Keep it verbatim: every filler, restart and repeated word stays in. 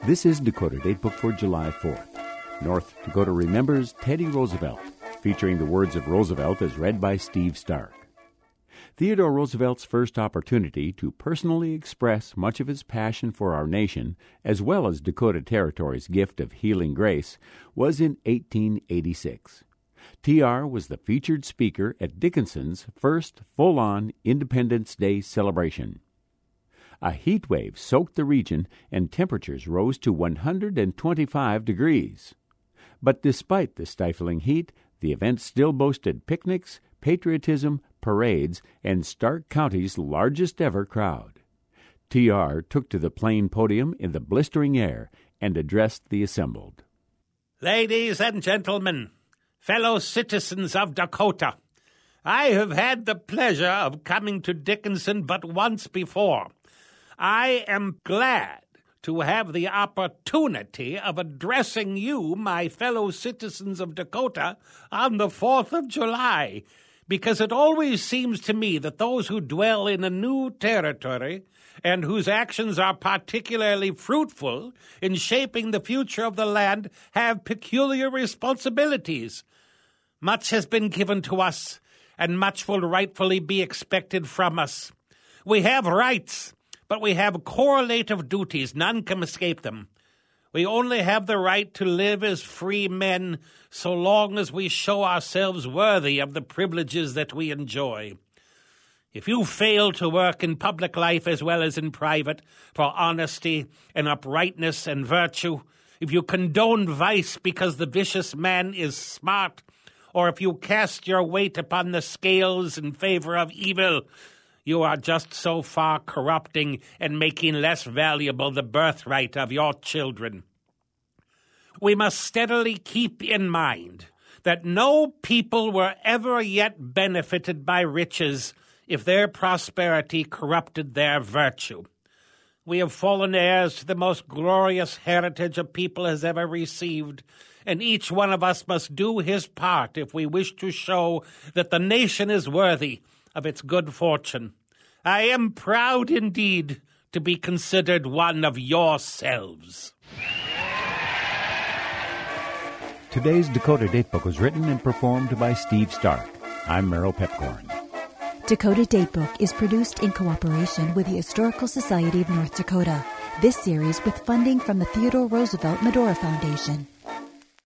This is Dakota Datebook for July fourth. North Dakota remembers Teddy Roosevelt, featuring the words of Roosevelt as read by Steve Stark. Theodore Roosevelt's first opportunity to personally express much of his passion for our nation, as well as Dakota Territory's gift of healing grace, was in eighteen eighty-six. T R was the featured speaker at Dickinson's first full-on Independence Day celebration. A heat wave soaked the region and temperatures rose to one hundred twenty-five degrees. But despite the stifling heat, the event still boasted picnics, patriotism, parades, and Stark County's largest ever crowd. T R took to the plain podium in the blistering air and addressed the assembled. Ladies and gentlemen, fellow citizens of Dakota, I have had the pleasure of coming to Dickinson but once before. I am glad to have the opportunity of addressing you, my fellow citizens of Dakota, on the fourth of July, because it always seems to me that those who dwell in a new territory and whose actions are particularly fruitful in shaping the future of the land have peculiar responsibilities. Much has been given to us, and much will rightfully be expected from us. We have rights, but we have correlative duties. None can escape them. We only have the right to live as free men so long as we show ourselves worthy of the privileges that we enjoy. If you fail to work in public life as well as in private for honesty and uprightness and virtue, if you condone vice because the vicious man is smart, or if you cast your weight upon the scales in favor of evil, you are just so far corrupting and making less valuable the birthright of your children. We must steadily keep in mind that no people were ever yet benefited by riches if their prosperity corrupted their virtue. We have fallen heirs to the most glorious heritage a people has ever received, and each one of us must do his part if we wish to show that the nation is worthy of its good fortune. I am proud indeed to be considered one of yourselves. Today's Dakota Datebook was written and performed by Steve Stark. I'm Merrill Pepcorn. Dakota Datebook is produced in cooperation with the Historical Society of North Dakota. This series with funding from the Theodore Roosevelt Medora Foundation.